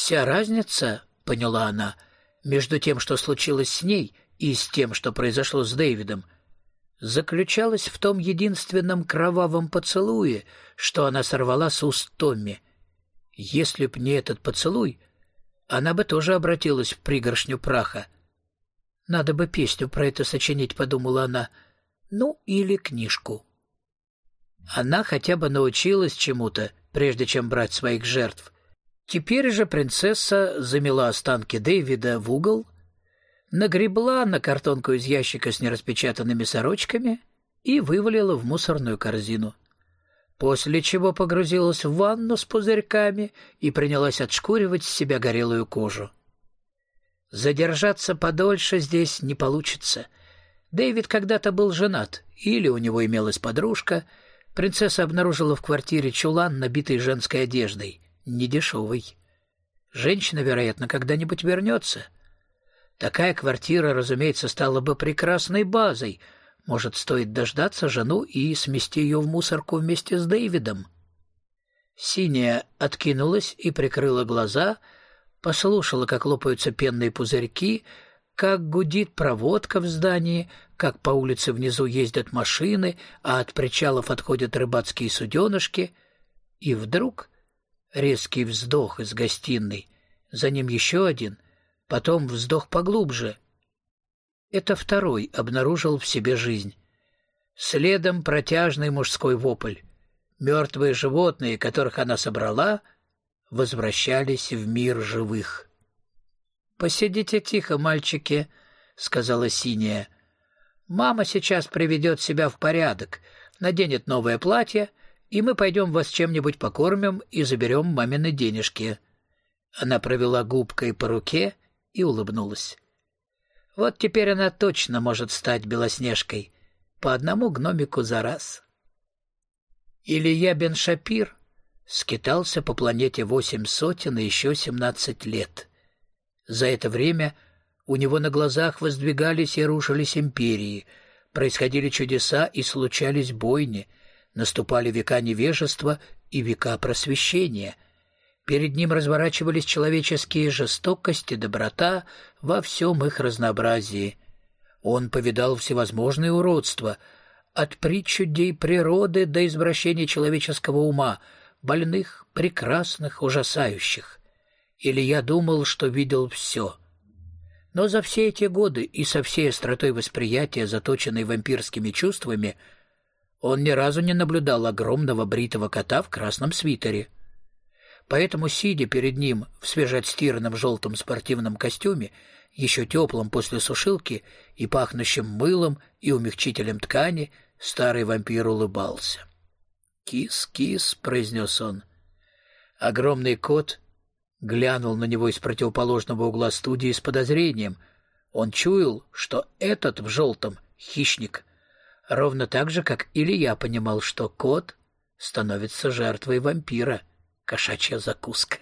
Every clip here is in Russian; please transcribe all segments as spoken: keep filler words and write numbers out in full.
Вся разница, поняла она, между тем, что случилось с ней, и с тем, что произошло с Дэвидом, заключалась в том единственном кровавом поцелуе, что она сорвала с уст Томми. Если б не этот поцелуй, она бы тоже обратилась в пригоршню праха. «Надо бы песню про это сочинить», — подумала она, — «ну или книжку». Она хотя бы научилась чему-то, прежде чем брать своих жертв. Теперь же принцесса замела останки Дэвида в угол, нагребла на картонку из ящика с нераспечатанными сорочками и вывалила в мусорную корзину. После чего погрузилась в ванну с пузырьками и принялась отшкуривать с себя горелую кожу. Задержаться подольше здесь не получится. Дэвид когда-то был женат, или у него имелась подружка. Принцесса обнаружила в квартире чулан, набитый женской одеждой, недешевый. Женщина, вероятно, когда-нибудь вернется. Такая квартира, разумеется, стала бы прекрасной базой. Может, стоит дождаться жену и смести ее в мусорку вместе с Дэвидом. Синяя откинулась и прикрыла глаза, послушала, как лопаются пенные пузырьки, как гудит проводка в здании, как по улице внизу ездят машины, а от причалов отходят рыбацкие суденышки. И вдруг резкий вздох из гостиной, за ним еще один, потом вздох поглубже. Это второй обнаружил в себе жизнь. Следом протяжный мужской вопль. Мертвые животные, которых она собрала, возвращались в мир живых. «Посидите тихо, мальчики», — сказала Синяя. «Мама сейчас приведет себя в порядок, наденет новое платье, и мы пойдем вас чем-нибудь покормим и заберем мамины денежки». Она провела губкой по руке и улыбнулась. Вот теперь она точно может стать Белоснежкой, по одному гномику за раз. Илья бен Шапир скитался по планете восемь сотен и еще семнадцать лет. За это время у него на глазах воздвигались и рушились империи, происходили чудеса и случались бойни, наступали века невежества и века просвещения. Перед ним разворачивались человеческие жестокость и доброта во всем их разнообразии. Он повидал всевозможные уродства, от причудей природы до извращений человеческого ума, больных, прекрасных, ужасающих. Илья думал, что видел все. Но за все эти годы и со всей остротой восприятия, заточенной вампирскими чувствами, он ни разу не наблюдал огромного бритого кота в красном свитере. Поэтому, сидя перед ним в свежеотстиранном желтом спортивном костюме, еще теплом после сушилки и пахнущим мылом и умягчителем ткани, старый вампир улыбался. «Кис, кис», — произнес он. Огромный кот глянул на него из противоположного угла студии с подозрением. Он чуял, что этот в желтом — хищник, ровно так же, как Илья понимал, что кот становится жертвой вампира. Кошачья закуска.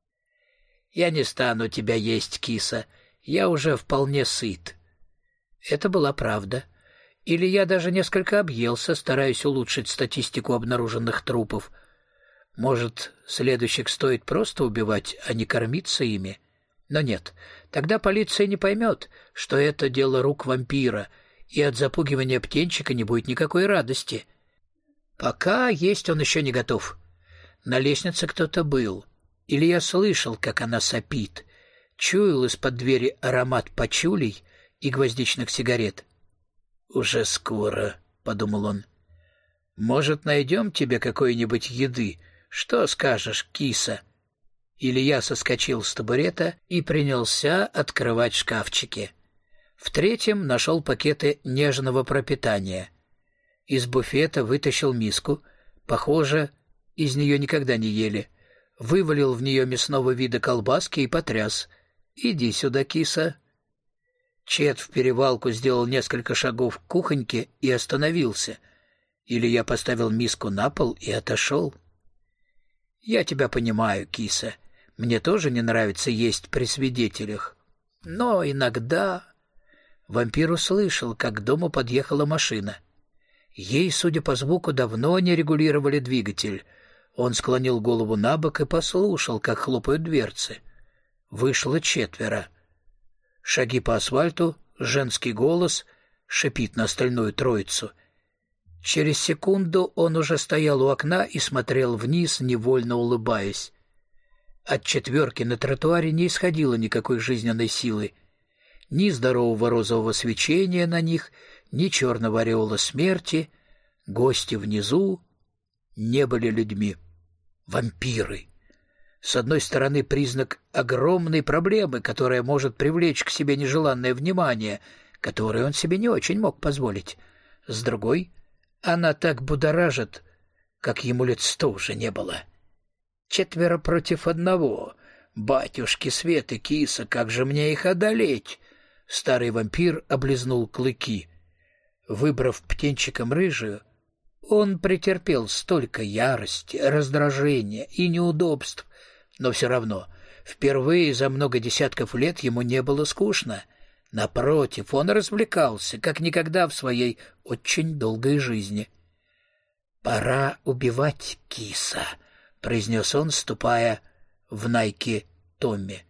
«Я не стану тебя есть, киса, я уже вполне сыт». Это была правда. Илья даже несколько объелся, стараясь улучшить статистику обнаруженных трупов. Может, следующих стоит просто убивать, а не кормиться ими? Но нет, тогда полиция не поймет, что это дело рук вампира, и от запугивания птенчика не будет никакой радости. Пока есть он еще не готов. На лестнице кто-то был. Илья слышал, как она сопит, чуял из-под двери аромат пачулей и гвоздичных сигарет. «Уже скоро», — подумал он. «Может, найдем тебе какой-нибудь еды? Что скажешь, киса?» Илья соскочил с табурета и принялся открывать шкафчики. В третьем нашел пакеты нежного пропитания. Из буфета вытащил миску. Похоже, из нее никогда не ели. Вывалил в нее мясного вида колбаски и потряс. «Иди сюда, киса». Чет в перевалку сделал несколько шагов к кухоньке и остановился. Илья поставил миску на пол и отошел. «Я тебя понимаю, киса. Мне тоже не нравится есть при свидетелях. Но иногда...» Вампир услышал, как к дому подъехала машина. Ей, судя по звуку, давно не регулировали двигатель. Он склонил голову набок и послушал, как хлопают дверцы. Вышло четверо. Шаги по асфальту, женский голос шипит на остальную троицу. Через секунду он уже стоял у окна и смотрел вниз, невольно улыбаясь. От четверки на тротуаре не исходило никакой жизненной силы. Ни здорового розового свечения на них, ни черного ореола смерти. Гости внизу не были людьми. Вампиры. С одной стороны, признак огромной проблемы, которая может привлечь к себе нежеланное внимание, которое он себе не очень мог позволить. С другой, она так будоражит, как ему лет сто уже не было. Четверо против одного. Батюшки свет и киса, как же мне их одолеть? Старый вампир облизнул клыки. Выбрав птенчиком рыжую, он претерпел столько ярости, раздражения и неудобств, но все равно впервые за много десятков лет ему не было скучно. Напротив, он развлекался, как никогда в своей очень долгой жизни. «Пора убивать киса», — произнес он, ступая в найке Томми.